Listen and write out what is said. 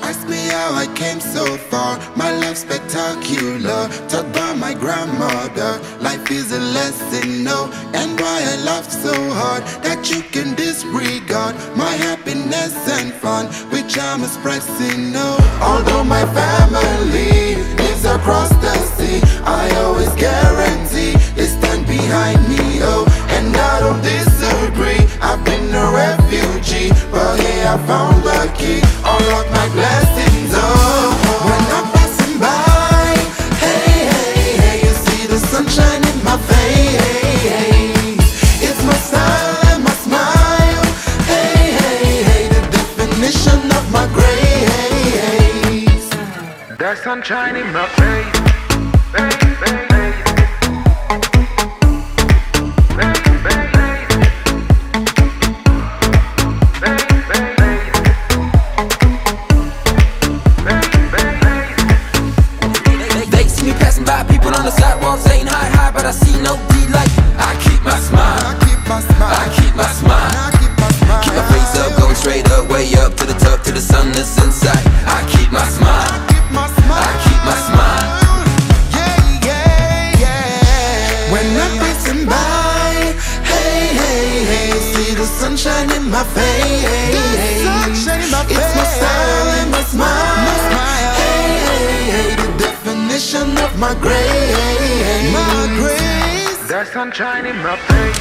Ask me how I came so far. My life spectacular, taught by my grandmother. Life is a lesson, no, and why I laugh so hard that you can disregard my happiness and fun, which I'm expressing, no. Although my family lives across the sea, I always guarantee they stand behind me, oh, and I don't disagree. I've been a refugee, but here I found the key. All of my blessings, oh, when I'm passing by, hey, hey, hey, you see the sunshine in my face. It's my style and my smile, hey, hey, hey, the definition of my grace. The sunshine in my face, face, face. People on the sidewalk saying hi, hi, but I see no delight. I keep my smile, I keep my smile, I keep my smile, I keep my smile. Keep my face up, going straight up, way up to the top, to the sun that's inside. I keep my smile, I keep my smile, I keep my smile. Yeah, yeah, yeah. When I'm passing by, hey, hey, hey, see the sunshine in my face. It's my style and my smile. Hey, hey, hey, the definition of my grace. The sunshine in my face.